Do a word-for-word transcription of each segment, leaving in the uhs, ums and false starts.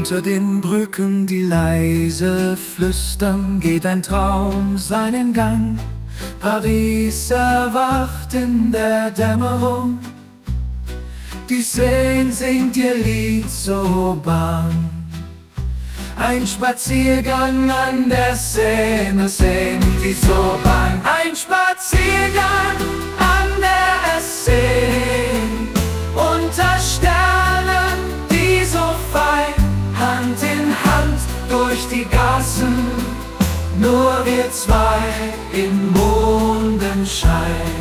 Unter den Brücken, die leise flüstern, geht ein Traum seinen Gang. Paris erwacht in der Dämmerung, die Seine singt ihr Lied so bang. Ein Spaziergang an der Seine singt die so bang. Ein Spaziergang an der Seine, unter Sternen, die so fein, Hand in Hand durch die Gassen, nur wir zwei im Mondenschein.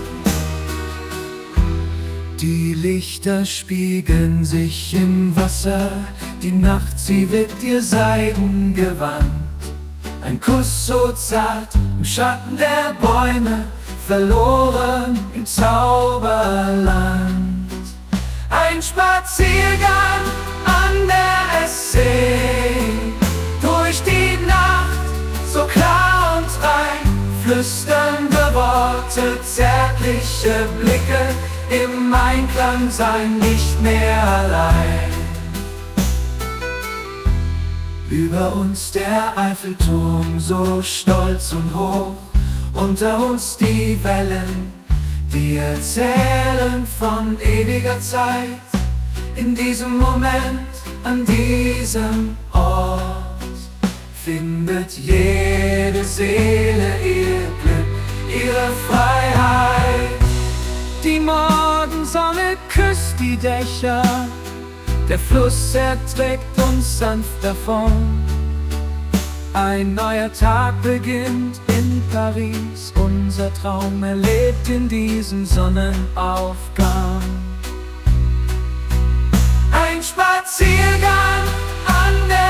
Die Lichter spiegeln sich im Wasser, die Nacht, sie wird ihr Seidengewand. Ein Kuss so zart im Schatten der Bäume, verloren im Zauberland. Ein Spaziergang an der Seine, durch die Nacht, so klar und rein, flüsternde Worte, zärtliche Blicke, im Einklang sein, nicht mehr allein. Über uns der Eiffelturm, so stolz und hoch, unter uns die Wellen, die erzählen von ewiger Zeit. In diesem Moment, an diesem Ort, findet jede Seele ihr Glück, ihre Freiheit. Die Morgensonne küsst die Dächer, der Fluss erträgt uns sanft davon. Ein neuer Tag beginnt in Paris, unser Traum erlebt in diesem Sonnenaufgang. Ein Spaziergang an der